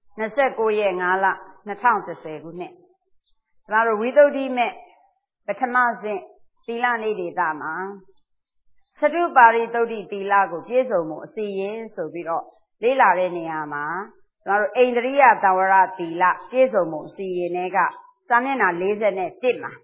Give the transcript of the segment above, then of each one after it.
29ရက်5လ2010ခုနှစ်ကျမတို့ဝိသုဒ္ဓိမဲ့ပထမစဉ်သီလနေ့ဒေသမှာသတုပါရိသုဒ္ဓိသီလကိုပြည့်စုံမှုအစီရင်ဆိုပြီးတော့လေ့လာတဲ့နေရာမှာကျမတို့အိန္ဒြိယသံဝရသီလပြည့်စုံမှုအစီရင်တွေကစာမျက်နှာ41မှာ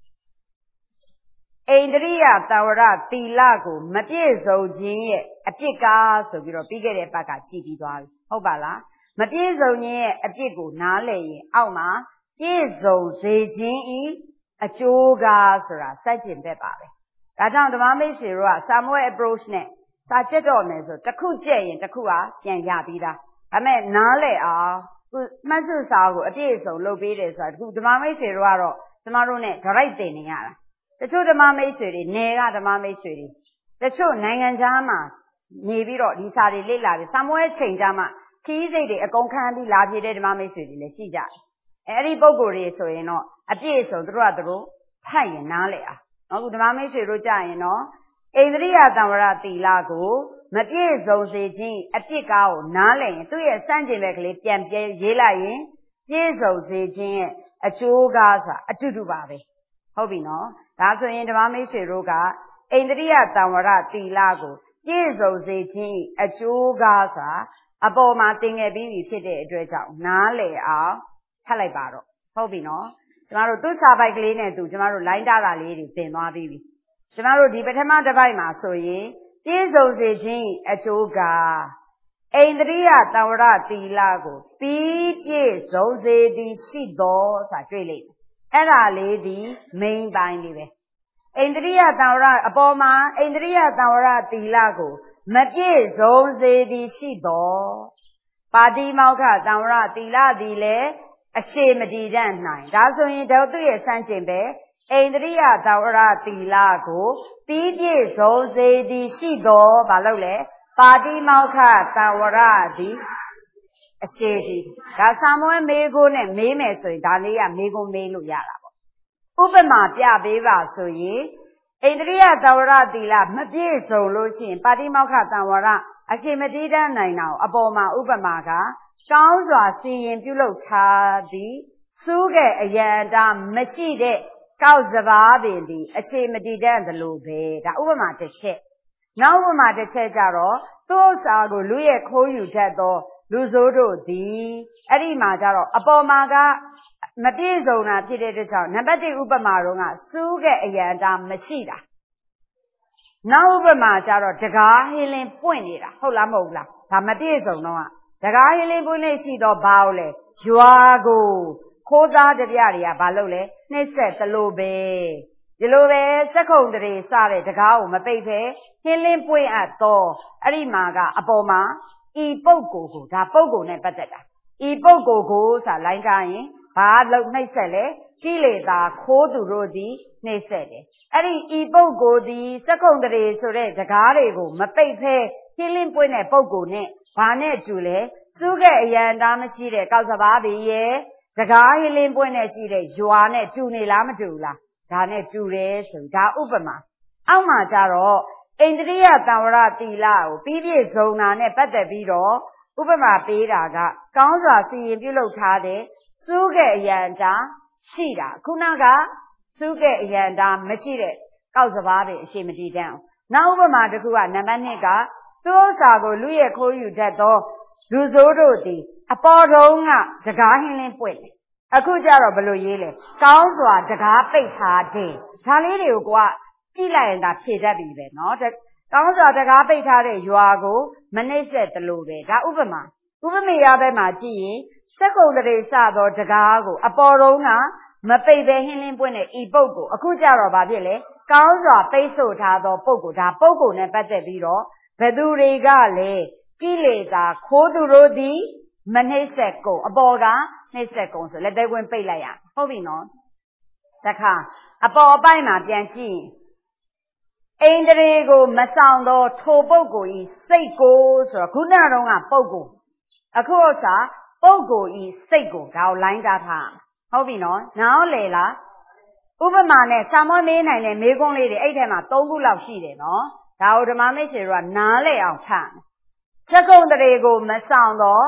အိန္ဒြိယသံဝရသီလကိုမပြည့်စုံခြင်းရဲ့အပြစ်ကားဆိုပြီးတော့ပြီးခဲ့တဲ့ဘက်ကကြည်ပြီးသွားပြီဟုတ်ပါလားမပြည့်စုံခြင်းရဲ့အပြစ်ကိုနားလည်ရင်အောက်မှာပြည့်စုံစေခြင်းဤအကျိုးကားဆိုတာစိုက်ကျင်ဘက်ပါပဲဒါကြောင့်ဓမ္မမိတ်ဆွေတို့က Samuel approach နဲ့စာကျက်တော့မယ်ဆိုတစ်ခုကျက်ရင်တစ်ခုကပြန်ရပြီးသားဒါပေမဲ့နားလည်အောင်မှတ်စုစာကိုအပြည့်အစုံလုပ်ပေးတယ်ဆိုတာဒီဓမ္မမိတ်ဆွေတို့ကတော့ကျမတို့ ਨੇ direct သင်နေရတာတချို့ဓမ္မမိတ်ဆွေတွေနယ်ကဓမ္မမိတ်ဆွေတွေတချို့နိုင်ငံခြားမှာနေပြီးတော့ဒီစာတွေလေ့လာပြီး Samuel ချိန်ကြမှာခီးစိတ်တွေအကုန်ခံပြီးလာပြည့်တဲ့ဓမ္မမိတ်ဆွေတွေလည်းရှိကြတယ်အဲ့ဒီပုံကိုယ်တွေဆိုရင်တော့အပြည့်အစုံတို့ကတို့ဖတ်ရင်နားလည်အောင်နော်ခုဓမ္မမိတ်ဆွေတို့ကြရင်တော့အိန္ဒြိယသံဝရသီလကိုမပြည့်စုံစေခြင်းအပြစ်ကားကိုနားလည်ရင်သူ့ရဲ့စန့်ကျင်ဘက်ကလေးပြန်ရေးလိုက်ရင်ပြည့်စုံစေခြင်းရဲ့အကျိုးကားဆိုတာအတူတူပါပဲဟုတ်ပြီနော်ဒါဆိုရင်ဓမ္မမိတ်ဆွေတို့ကအိန္ဒြိယသံဝရသီလကိုပြည့်စုံစေခြင်းအကျိုးကားဆိုတာအပေါ်မှာတင်ငယ်ပြီးပြီဖြစ်တဲ့အတွက်ကြောင့်နားလည်အောင်ဖတ်လိုက်ပါတော့ဟုတ်ပြီနော်ကျမတို့သူ့စာပိုက်ကလေးနဲ့သူကျမတို့လိုင်းတာတာလေးတွေသင်သွားပြီးပြီကျမတို့ဒီပထမတစ်ပိုက်မှာဆိုရင်ပြည့်စုံစေခြင်းအကျိုးကားအိန္ဒြိယသံဝရသီလကိုပြီးပြည့်စုံစေသည်ရှိတော်ဆိုတာတွေ့လိမ့်မယ်အဲ့ဒါလေးဒီ main ပိုင်းလေးပဲအိန္ဒြိယသံဝရအပေါ်မှာအိန္ဒြိယသံဝရသီလကိုမပြည့်စုံစေသည်ရှိတော်ပါတိမောက္ခသံဝရသီလသည်လည်းအရှိမတည်တတ်နိုင်ဒါဆိုရင်တို့သူ့ရဲ့စန့်ကျင်ပဲအိန္ဒြိယသံဝရသီလကိုပြီးပြည့်စုံစေသည်ရှိတော်ဘာလို့လဲပါတိမောက္ခသံဝရသည်အရှိတည်ဒါစာမွေးမေးခွန်းနဲ့မေးမယ်ဆိုရင်ဒါလေးကမေးခွန်းမေးလို့ရတာပေါ့ဥပမာပြပေးပါဆိုရင်အိန္ဒြိယသံဝရသီလမပြည့်စုံလို့ရှိရင်ပါတိမောက္ခသံဝရအရှိမတည်တတ်နိုင်တာအပေါ်မှာဥပမာကကောင်းစွာစီရင်ပြုလုပ်ထားသည်စူးခဲ့အယံတာမရှိတဲ့ကောက်စပါးပင်သည်အရှိမတည်တတ်သလိုပဲဒါဥပမာတစ်ချက်နောက်ဥပမာတစ်ချက်ကြတော့သူ့ဥစ္စာကိုလူရဲ့ခိုးယူတတ်သောလူဆိုးတို့သည်အဲ့ဒီမှာကြတော့အပေါ်မှာကမပြည့်စုံတာဖြစ်တဲ့အတွက်ကြောင့်နံပါတ်1ဥပမာတော့ကစူးခဲ့အယံတာမရှိတာနောက်ဥပမာကြတော့တကားဟင်းလင်းပွင့်နေတာဟုတ်လားမဟုတ်လားဒါမပြည့်စုံတော့တကားဟင်းလင်းပွင့်နေရှိတော့ဘာလို့လဲရွာကိုခိုးသားတပြတွေကဘာလို့လဲနှိမ့်ဆက်သလိုပဲဒီလိုပဲစက်ခုံတရေစတဲ့တကားကိုမပိတ်ဖဲဟင်းလင်းပွင့်အပ်တော့အဲ့ဒီမှာကအပေါ်မှာဤပုဂ္ဂိုလ်ကိုဒါပုဂ္ဂိုလ်နဲ့ပတ်သက်တာဤပုဂ္ဂိုလ်ကိုဆိုတာလိုင်းကားရင်ဘာလို့နှိမ့်ဆက်လဲကိလေသာခိုးသူတို့သည်နှိမ့်ဆက်တယ်အဲ့ဒီဤပုဂ္ဂိုလ်သည်စက္ကုံတရေဆိုတဲ့တကားတွေကိုမပိတ်ဖဲဟင်းလင်းပွင့်တဲ့ပုဂ္ဂိုလ်နဲ့ဘာနဲ့တူလဲစူးခဲ့အယံတာမရှိတဲ့ကောက်စပါးတွေရဲ့တကားဟင်းလင်းပွင့်တဲ့ရှိတဲ့ရွာနဲ့တူနေလားမတူလားဒါနဲ့တူတယ်ဆိုဒါဥပမာအောက်မှာကြတော့အိန္ဒြိယသံဝရသီလကိုပြီးပြည့်စုံတာနဲ့ပတ်သက်ပြီးတော့ဥပမာပေးတာကကောင်းစွာစီရင်ပြုလုပ်ထားတဲ့စူးခဲ့အယံတာရှိတာခုနကစူးခဲ့အယံတာမရှိတဲ့ကောက်စပါးတွေအရှိမတည်တတ်အောင်နောက်ဥပမာတစ်ခုကနံပါတ်2ကသူ့ဥစ္စာကိုလူရဲ့ခိုးယူတတ်သောလူဆိုးတို့သည်အပေါ်တုံးကတကားဟင်းလင်းပွင့်တယ်အခုကျတော့ဘယ်လိုရေးလဲကောင်းစွာတကားပိတ်ထားတဲ့ဒါလေးတွေကိုကြည့်လိုက်ရင်ဒါဖြေတတ်ပြီပဲเนาะကောင်းစွာတကားပိတ်ထားတဲ့ရွာကိုမနှိမ့်ဆက်သလိုပဲဒါဥပမာဥပမေယဘက်မှာကြည့်ရင်စက္ကုံတရေစသောတကားကိုအပေါ်တုံးကမပိတ်ပဲဟင်းလင်းပွင့်တဲ့ဤပုဂ္ဂိုလ်အခုကျတော့ဘာဖြစ်လဲကောင်းစွာပိတ်ဆို့ထားသောပုဂ္ဂိုလ်ဒါပုဂ္ဂိုလ်နဲ့ပတ်သက်ပြီးတော့ဘယ်သူတွေကလဲကိလေသာခိုးသူတို့သည်မနှိမ့်ဆက်ကုန်အပေါ်ကနှိမ့်ဆက်ကုန်ဆိုလက်သေးကွင်းပိတ်လိုက်ရဟုတ်ပြီနော်တခါအပေါ်အပိုက်မှာပြန်ကြည့်အိန္ဒြေကိုမဆောင်သောထိုပုဂ္ဂိုလ်ဤစိတ်ကိုဆိုတော့ခုနတုန်းကပုဂ္ဂိုလ်အခုဥစ္စာပုဂ္ဂိုလ်ဤစိတ်ကိုဒါကိုလိုင်းတာထားဟုတ်ပြီနော်နားလေလားဥပမာနဲ့စာမွေးမေးနိုင်တဲ့မေးခွန်းလေးတွေအဲ့ထဲမှာ3ခုလောက်ရှိတယ်နော်ဒါကိုဓမ္မမိတ်ဆွေတို့ကနားလေအောင်ဖတ်စက္ကုံတရေကိုမဆောင်တော့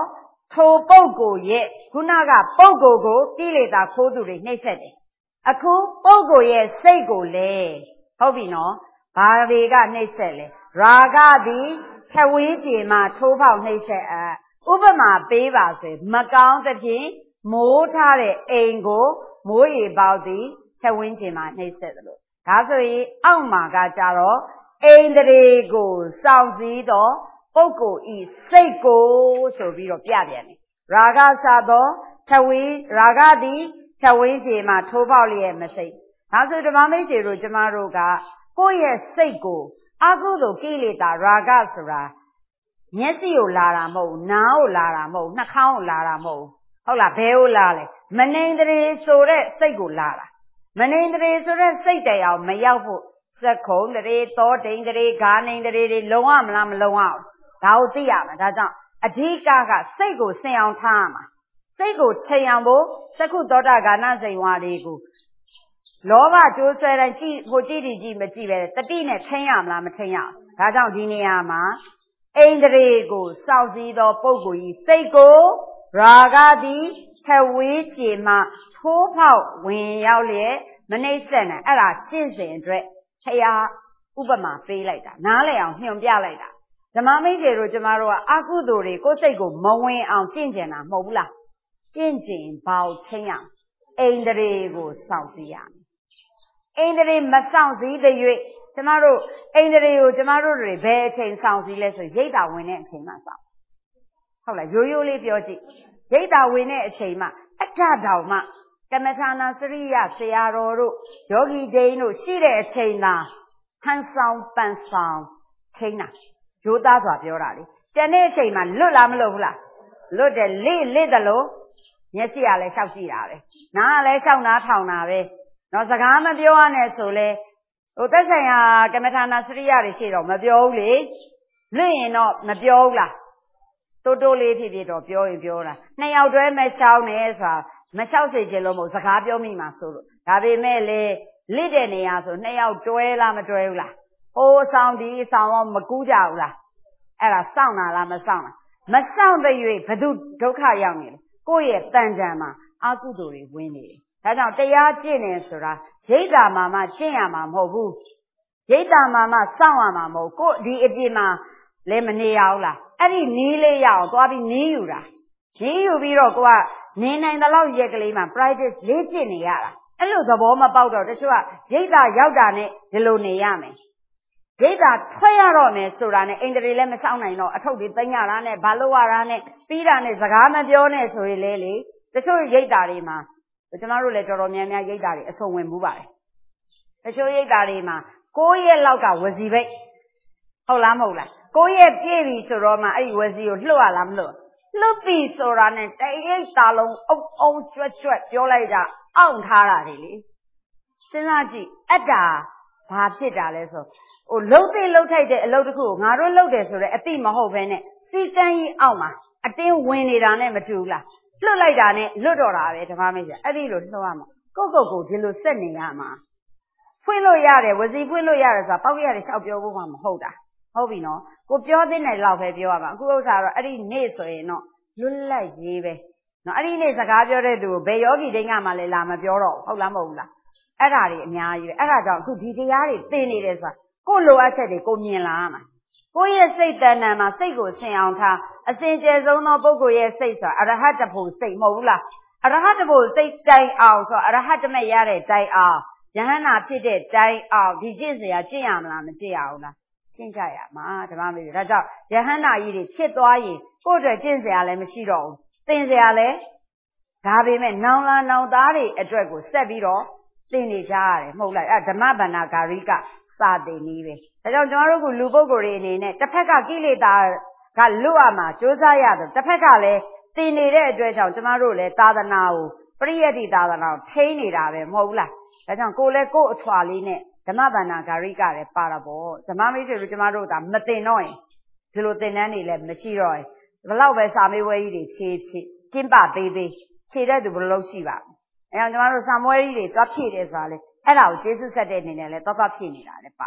ထိုပုဂ္ဂိုလ်ရဲ့ခုနကပုဂ္ဂိုလ်ကိုကိလေသာခိုးသူတွေနှိပ်စက်တယ်အခုပုဂ္ဂိုလ်ရဲ့စိတ်ကိုလေဟုတ်ပြီနော်ဘာတွေကနှိပ်စက်လဲရာဂသည်ထဝီပြေမှာထိုးပေါက်နှိပ်စက်ဥပမာပေးပါဆိုမကောင်းသဖြင့်မိုးထားတဲ့အိမ်ကိုမိုးရေပေါက်သည်ထဝင်းကျင်မှာနှိပ်စက်တယ်လို့ဒါဆိုရင်အောက်မှာကကြတော့အိန္ဒြေကိုစောင့်စည်းသောပုဂ္ဂိုလ်ဤစိတ်ကိုဆိုပြီးတော့ပြပြန်တယ်ရာဂစသောထဝီရာဂသည်ထဝင်းကျင်မှာထိုးပေါက်လျက်မစိတ်ဒါဆိုဓမ္မမိတ်ဆွေတို့ကျမတို့ကကိုယ့်ရဲ့စိတ်ကိုအကုသိုလ်ကိလေသာရာဂဆိုတာမျက်စိကိုလာတာမဟုတ်နားကိုလာတာမဟုတ်နှာခေါင်းကိုလာတာမဟုတ်ဟုတ်လားဘယ်ကိုလာလဲမနိန္ဒြေဆိုတဲ့စိတ်ကိုလာတာမနိန္ဒြေဆိုတဲ့စိတ်တရားမရောက်ဖို့စက္ခုံတရေသောတိန်တရေဂာနိန္ဒြေတွေလုံရမလားမလုံရဘူးဒါကိုသိရမှာဒါကြောင့်အဓိကကစိတ်ကိုဆင်အောင်ထားရမှာစိတ်ကိုချိန်အောင်ဖို့စက္ခုသောတာဂာနစိန်ဝါတွေကိုလောဘကြိုးဆွဲတိုင်းကြည့်ဟိုကြည့်ကြည့်မကြည့်ပဲတတိနဲ့ထိန်းရမလားမထိန်းရဘူးဒါကြောင့်ဒီနေရာမှာအိန္ဒြေကိုစောင့်စည်းသောပုဂ္ဂိုလ်ဤစိတ်ကိုရာဂသည်ထဝီပြေမှထိုးပေါက်ဝင်ရောက်လျက်မနှိမ့်ဆက်နဲ့အဲ့ဒါရှင်းစဉ်အတွက်ဖရာဥပမာပေးလိုက်တာနားလည်အောင်ညွှန်ပြလိုက်တာဓမ္မမိတ်ဆွေတို့ကျမတို့ကအကုသိုလ်တွေကိုယ်စိတ်ကိုမဝင်အောင်ကျင့်ကြံတာမဟုတ်ဘူးလားကျင့်ကြံပေါက်ချင်းရအိန္ဒြေကိုစောင့်စည်းရအိန္ဒြေမစောင့်စည်းတဲ့၍ကျမတို့အိန္ဒြေကိုကျမတို့တွေဘယ်အချိန်စောင့်စည်းလဲဆိုရိတ်တာဝင်တဲ့အချိန်မှစောင့်ဟုတ်လားရိုးရိုးလေးပြောကြည့်ရိတ်တာဝင်တဲ့အချိန်မှအထတောင်မှကမ္မထာနာစရိယဆရာတော်တို့ယောဂီဒိန်းတို့ရှိတဲ့အချိန်သာဟန်ဆောင်ပန်ဆောင်ထိန်းတာရိုးသားစွာပြောတာလေကျန်တဲ့အချိန်မှလွတ်လားမလွတ်ဘူးလားလွတ်တယ်လေတယ်လို့မျက်စိကလည်းရှောက်ကြည့်တာပဲနားကလည်းရှောက်နားထောင်တာပဲနော်စကားမပြောရနဲ့ဆိုလဲဟိုသက်ဆိုင်ရာကမ္မထာနာစရိယတွေရှိတော့မပြောဘူးလေလွတ်ရင်တော့မပြောဘူးလားတိုးလေးဖြစ်ဖြစ်တော့ပြောရင်ပြောတာနှစ်ယောက်တည်းမရှောင်းနဲ့ဆိုတာမလျှောက်စေချင်လို့မဟုတ်စကားပြောမိမှာဆိုလို့ဒါပေမဲ့လေလစ်တဲ့နေရာဆိုနှစ်ယောက်တွဲလားမတွဲဘူးလားဟိုအဆောင်ဒီအဆောင်ရောမကူးကြဘူးလားအဲ့ဒါစောင့်တာလားမစောင့်လားမစောင့်တဲ့၍ဘု து ဒုက္ခရောက်နေတယ်ကိုယ့်ရဲ့တန်ကြံမှာအကုသိုလ်တွေဝင်နေတယ်ဒါကြောင့်တရားကျင့်နေဆိုတာရိတ်တာမှကျင့်ရမှာမဟုတ်ဘူးရိတ်တာမှစောင့်ရမှာမဟုတ်ကိုဒီအပြင်မှာလည်းမနေရဘူးလားအဲ့ဒီနီးလေးရအောင်သွားပြီးနီးယူတာနီးယူပြီးတော့ကိုကနေနိုင်တဲ့လောက်ရက်ကလေးမှာ practice လေ့ကျင့်နေရတာအဲ့လိုသဘောမပေါက်တော့တချို့ကရိတ်တာရောက်တာနဲ့ဒီလိုနေရမယ်ရိတ်တာထွက်ရတော့မယ်ဆိုတာနဲ့အိန္ဒြေလည်းမဆောင်နိုင်တော့အထုပ်တွေသိမ်းရတာနဲ့ဘာလို့ရတာနဲ့ပြီးတာနဲ့စကားမပြောနဲ့ဆိုရင်လေတချို့ရိတ်တာတွေမှာကျမတို့လည်းတော်တော်များများရိတ်တာတွေအဆုံဝင်မှုပါတယ်တချို့ရိတ်တာတွေမှာ9ရက်လောက်ကဝစီပိတ်ဟုတ်လားမဟုတ်လား9ရက်ပြည့်ပြီဆိုတော့မှအဲ့ဒီဝစီကိုလှုပ်ရလားမလှုပ်ပြီဆိုတာနဲ့တရိတ်တာလုံးအုံကြွက်ပြောလိုက်တာအောင့်ထားတာတွေလေစဉ်းစားကြည့်အတ္တာဘာဖြစ်တာလဲဆိုဟိုလှုပ်ထိုက်တဲ့အလုပ်တစ်ခုကိုငါတို့လှုပ်တယ်ဆိုတော့အတိမဟုတ်ဘဲနဲ့စီကန်းကြီးအောက်မှာအတင်းဝင်နေတာနဲ့မတူဘူးလားလွတ်လိုက်တာနဲ့လွတ်တော့တာပဲဓမ္မမိတ်ဆွေအဲ့ဒီလိုလှုပ်ရမှာကိုဒီလိုစက်နေရမှာဖွင့်လို့ရတယ်ဝစီဖွင့်လို့ရတယ်ဆိုတာပေါက်ရတယ်ရှောက်ပြောဖို့မှမဟုတ်တာဟုတ်ပြီနော်ကိုပြောသေးတယ်လောက်ပဲပြောရမှာအခုဥစ္စာတော့အဲ့ဒီနေ့ဆိုရင်တော့လွတ်လပ်ရေးပဲနော်အဲ့ဒီနေ့စကားပြောတဲ့သူကိုဘယ်ယောဂီတိုင်းကမှလည်းလာမပြောတော့ဟုတ်လားမဟုတ်ဘူးလားအဲ့ဒါတွေအများကြီးပဲအဲ့ဒါကြောင့်အခုဒီတရားတွေသင်နေတယ်ဆိုတာကိုလိုအပ်ချက်တွေကိုမြင်လာရမှာကိုရဲ့စိတ်တဏ္ဍာမှာစိတ်ကိုဆင်အောင်ထားအစဉ်ကျယ်ဆုံးသောပုဂ္ဂိုလ်ရဲ့စိတ်ဆိုတာအရဟတဖို့စိတ်မဟုတ်ဘူးလားအရဟတဖို့စိတ်တိုင်အောင်ဆိုအရဟတမရတဲ့တိုင်အောင်ယဟန္တာဖြစ်တဲ့တိုင်အောင်ဒီကျင့်စရာကျင့်ရမလားမကျင့်ရဘူးလားကျင့်ကြရမှာဓမ္မမိတ်ဒါကြောင့်ယဟန္တာကြီးတွေဖြစ်သွားရင်ကိုယ့်အတွက်ကျင့်စရာလည်းမရှိတော့ဘူးသင်စရာလည်းဒါပေမဲ့နောင်လာနောင်သားတွေအတွက်ကိုဆက်ပြီးတော့သင်နေကြရတယ်မဟုတ်လားအဲ့ဓမ္မဗန္နာဂါရိကစာသင်နည်းပဲဒါကြောင့်ကျွန်တော်တို့ကလူပုဂ္ဂိုလ်တွေအနေနဲ့တစ်ဖက်ကကိလေသာကလွတ်ရမှာကြိုးစားရတယ်တစ်ဖက်ကလည်းသင်နေတဲ့အတွက်ကြောင့်ကျွန်တော်တို့လည်းသာသနာကိုပရိယတ္တိသာသနာကိုထိန်းနေတာပဲမဟုတ်ဘူးလားဒါကြောင့်ကိုယ်လည်းကိုယ်အထွာလေးနဲ့ဓမ္မဗန္နာဂါရိကလည်းပါတာပေါ့ဓမ္မမိတ်ဆွေတို့ကျွန်တော်တို့ကမသင်တော့ရင်ဒီလိုသင်တန်းတွေလည်းမရှိတော့ရင်ဘယ်လောက်ပဲစာမေးပွဲကြီးတွေဖြေကျင်းပသေးဖြေတဲ့သူဘယ်လိုရှိပါအဲကြောင့်ကျွန်တော်တို့စာမွဲကြီးတွေသွားဖြည့်တယ်ဆိုတာလေအဲ့ဒါကိုကျေးဇူးဆက်တဲ့အနေနဲ့လည်းသွားဖြည့်နေတာလည်းပါ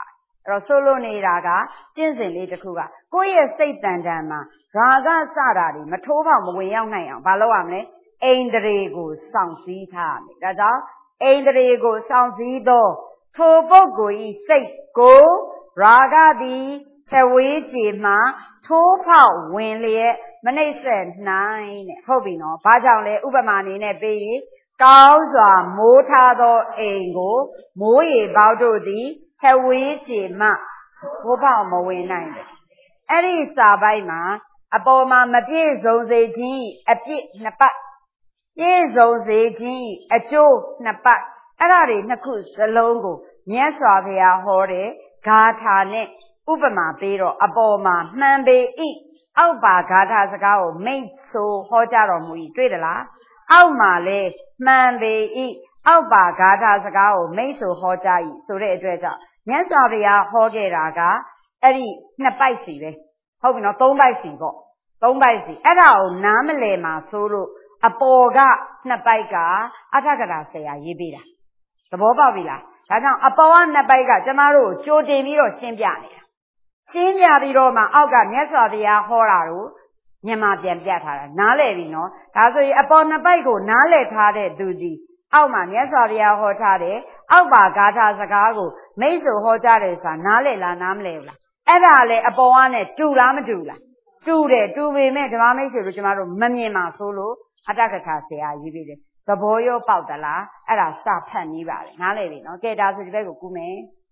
တော့ဆိုလိုနေတာကကျင့်စဉ်လေးတစ်ခုကကိုယ့်ရဲ့စိတ်တန်တန်မှာရာဂစတာတွေမထိုးပေါက်မဝင်ရောက်နိုင်အောင်ဘာလုပ်ရမလဲအိန္ဒြေကိုစောင့်စည်းထားရမယ်ဒါကြောင့်အိန္ဒြေကိုစောင့်စည်းသောထိုပုဂ္ဂိုလ်ဤစိတ်ကိုရာဂသည်ထဝေးကြည်မှထိုးဖောက်ဝင်လျက်မနှိမ့်ဆက်နိုင်တဲ့ဟုတ်ပြီနော်ဘာကြောင့်လဲဥပမာအနေနဲ့ပေးရင်ကောင်းစွာမိုးထားသောအိမ်ကိုမိုးရေပေါက်တို့သည်ထဝေးကြည်မှထိုးဖောက်မဝင်နိုင်တယ်အဲ့ဒီစာပိုက်မှာအပေါ်မှာမပြည့်စုံစေခြင်းအပြစ်နှစ်ပတ်ပြည့်စုံစေခြင်းအကျိုးနှစ်ပတ်အဲ့ဒါတွေနှစ်ခုစလုံးကိုမြတ်စွာဘုရားဟောတဲ့ဂါထာနဲ့ဥပမာပေးတော့အပေါ်မှာမှန်ပေ၏အောက်ပါဂါထာစကားကိုမိတ်ဆိုဟောကြားတော်မူ၏တွေ့သလားအောက်မှာလဲမှန်ပေ၏အောက်ပါဂါထာစကားကိုမိတ်ဆိုဟောကြား၏ဆိုတဲ့အတွက်ကြောင့်မြတ်စွာဘုရားဟောခဲ့တာကအဲ့ဒီနှစ်ပိုက်စီပဲဟုတ်ပြီနော်သုံးပိုက်စီပေါ့သုံးပိုက်စီအဲ့ဒါကိုနားမလည်မှာဆိုလို့အပေါ်ကနှစ်ပိုက်ကအထကထာဆရာရေးပေးတာသဘောပေါက်ပြီလားဒါကြောင့်အပေါ်ကနှစ်ပိုက်ကကျမတို့ကိုကြိုတင်ပြီးတော့ရှင်းပြနေတာရှင်းပြပြီးတော့မှအောက်ကမြတ်စွာဘုရားဟောတာကိုမြန်မာပြန်ပြထားတာနားလည်ပြီနော်ဒါဆိုရင်အပေါ်နှစ်ပိုက်ကိုနားလည်ထားတဲ့သူဒီအောက်မှာမြတ်စွာဘုရားဟောထားတယ်အောက်ပါဂါထာစကားကိုမိတ်ဆိုဟောကြားတယ်ဆိုတာနားလည်လားနားမလည်ဘူးလားအဲ့ဒါလေအပေါ်ကနဲ့တူလားမတူလားတူတယ်တူပေမဲ့ဓမ္မမိတ်ဆွေတို့ကျမတို့မမြင်ပါဆိုလို့အတ္တကထာဆရာရေးပေးတယ်သဘောရောပေါက်သလားအဲ့ဒါစဖတ်နေပါလေနားလည်ပြီနော်ကဲဒါဆိုဒီဘက်ကိုကူးမယ်